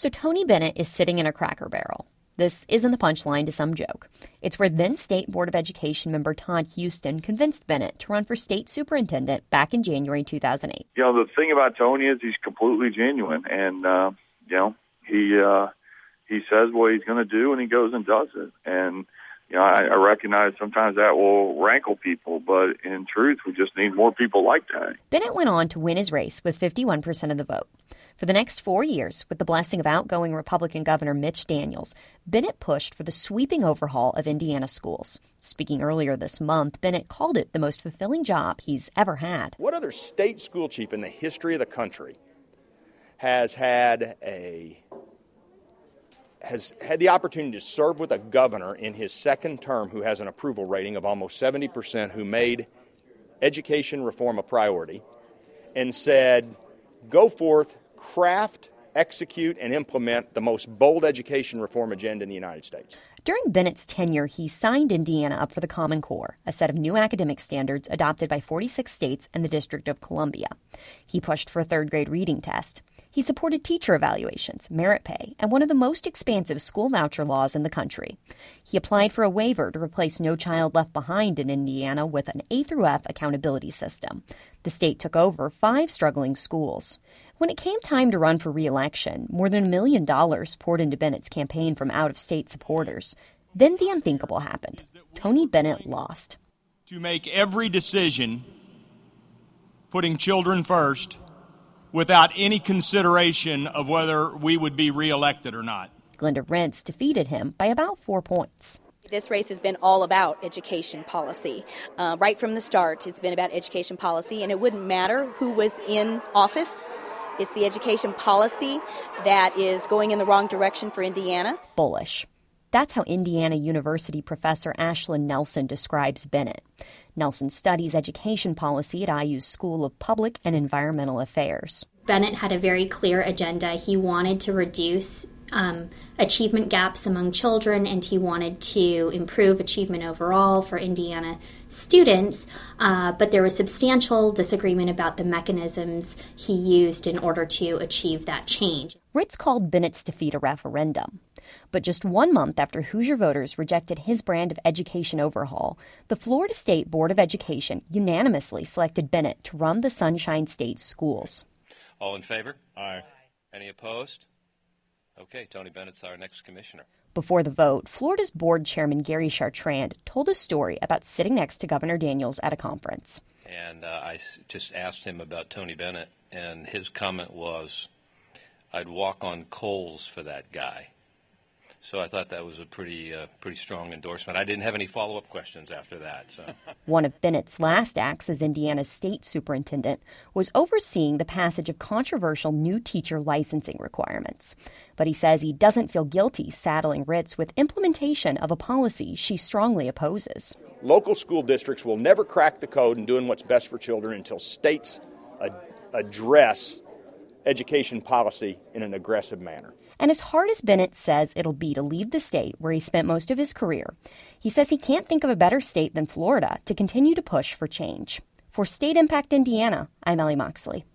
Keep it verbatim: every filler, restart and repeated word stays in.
So Tony Bennett is sitting in a Cracker Barrel. This isn't the punchline to some joke. It's where then State Board of Education member Todd Houston convinced Bennett to run for state superintendent back in January two thousand eight. You know, the thing about Tony is he's completely genuine, and, uh, you know, he uh, he says what he's going to do, and he goes and does it. And, you know, I, I recognize sometimes that will rankle people, but in truth, we just need more people like that. Bennett went on to win his race with fifty-one percent of the vote. For the next four years, with the blessing of outgoing Republican Governor Mitch Daniels, Bennett pushed for the sweeping overhaul of Indiana schools. Speaking earlier this month, Bennett called it the most fulfilling job he's ever had. What other state school chief in the history of the country has had a has had the opportunity to serve with a governor in his second term who has an approval rating of almost seventy percent, who made education reform a priority and said, go forth, craft, execute, and implement the most bold education reform agenda in the United States. During Bennett's tenure, he signed Indiana up for the Common Core, a set of new academic standards adopted by forty-six states and the District of Columbia. He pushed for a third-grade reading test. He supported teacher evaluations, merit pay, and one of the most expansive school voucher laws in the country. He applied for a waiver to replace No Child Left Behind in Indiana with an A through F accountability system. The state took over five struggling schools. When it came time to run for re-election, more than a million dollars poured into Bennett's campaign from out-of-state supporters. Then the unthinkable happened. Tony Bennett lost. To make every decision putting children first without any consideration of whether we would be re-elected or not. Glenda Rentz defeated him by about four points. This race has been all about education policy. Uh, right from the start, it's been about education policy, and it wouldn't matter who was in office. It's the education policy that is going in the wrong direction for Indiana. Bullish. That's how Indiana University professor Ashlyn Nelson describes Bennett. Nelson studies education policy at I U's School of Public and Environmental Affairs. Bennett had a very clear agenda. He wanted to reduce um, achievement gaps among children, and he wanted to improve achievement overall for Indiana students, uh, but there was substantial disagreement about the mechanisms he used in order to achieve that change. Ritz called Bennett's defeat a referendum. But just one month after Hoosier voters rejected his brand of education overhaul, the Florida State Board of Education unanimously selected Bennett to run the Sunshine State schools. All in favor? Aye. Any opposed? Okay, Tony Bennett's our next commissioner. Before the vote, Florida's board chairman Gary Chartrand told a story about sitting next to Governor Daniels at a conference. And uh, I just asked him about Tony Bennett, and his comment was, I'd walk on coals for that guy. So I thought that was a pretty uh, pretty strong endorsement. I didn't have any follow-up questions after that. So. One of Bennett's last acts as Indiana's state superintendent was overseeing the passage of controversial new teacher licensing requirements. But he says he doesn't feel guilty saddling Ritz with implementation of a policy she strongly opposes. Local school districts will never crack the code in doing what's best for children until states ad- address education policy in an aggressive manner. And as hard as Bennett says it'll be to leave the state where he spent most of his career, he says he can't think of a better state than Florida to continue to push for change. For State Impact Indiana, I'm Ellie Moxley.